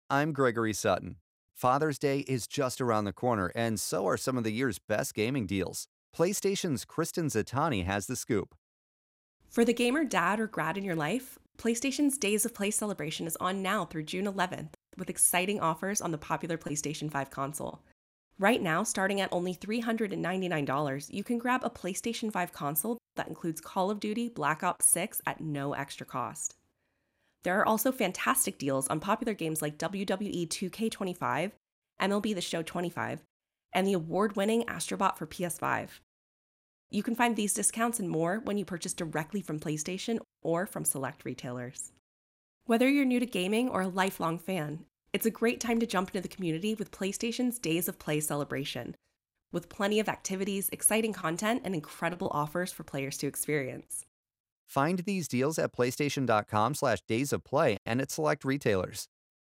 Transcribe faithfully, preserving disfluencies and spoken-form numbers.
I'm Gregory Sutton. Father's Day is just around the corner, and so are some of the year's best gaming deals. PlayStation's Kristen Zatani has the scoop. For the gamer dad or grad in your life, PlayStation's Days of Play celebration is on now through June eleventh with exciting offers on the popular PlayStation five console. Right now, starting at only three hundred ninety-nine dollars, you can grab a PlayStation five console that includes Call of Duty Black Ops six at no extra cost. There are also fantastic deals on popular games like W W E two K twenty-five, M L B The Show twenty-five, and the award-winning Astrobot for P S five. You can find these discounts and more when you purchase directly from PlayStation or from select retailers. Whether you're new to gaming or a lifelong fan, it's a great time to jump into the community with PlayStation's Days of Play celebration, with plenty of activities, exciting content, and incredible offers for players to experience. Find these deals at PlayStation.com slash Days of Play and at select retailers.